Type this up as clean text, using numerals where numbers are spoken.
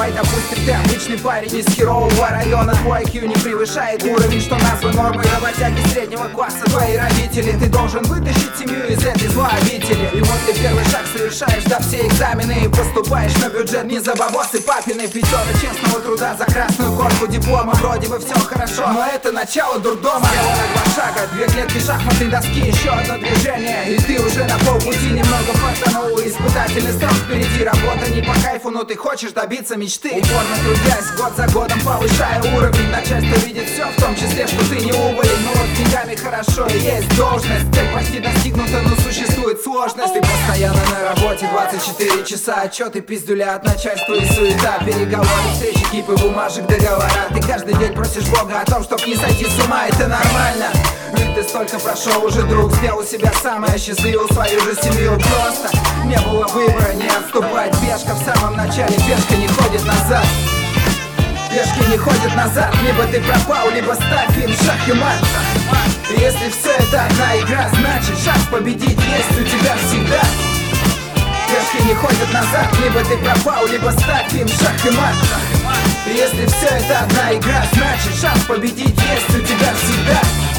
Давай допустим, ты обычный парень из херового района. Твой IQ не превышает уровень, что назван нормой работяги среднего класса. Твои родители, ты должен вытащить семью из этой злообители. И вот ты первый шаг совершаешь, да все экзамены, и поступаешь на бюджет не за бабосы папины. Пятера честного труда за красную корку диплома. Вроде бы все хорошо, но это начало дурдома. Сделано 2 шага, 2 клетки шахматной доски, еще одно движение, и ты уже на полпути. Немного фартанул, испытательный срок впереди. Работа не по кайфу, но ты хочешь добиться мечты. Упорно трудясь, год за годом повышая уровень. Начальство видит все, в том числе, что ты не уволен. Но вот с деньгами хорошо, и есть должность. Цель почти достигнута, но существует сложность. Ты постоянно на работе 24 часа. Отчеты, пиздюля от начальства и суета. Переговоры, встречи, кипы бумажек, договора. Ты каждый день просишь Бога о том, чтоб не сойти с ума. Это нормально, ведь ты столько прошел уже, друг. Сделал себя сам и осчастливил свою же семью. Просто не было выбора, не отступать. Пешка в самом начале, пешка не ходит назад. Пешки не ходят назад. Либо ты пропал, либо ставь им шах и мат. Если все это одна игра, значит шанс победить есть у тебя всегда. Пешки не ходят назад. Либо ты пропал, либо ставь им шах и мат. Если все это одна игра, значит шанс победить есть у тебя всегда.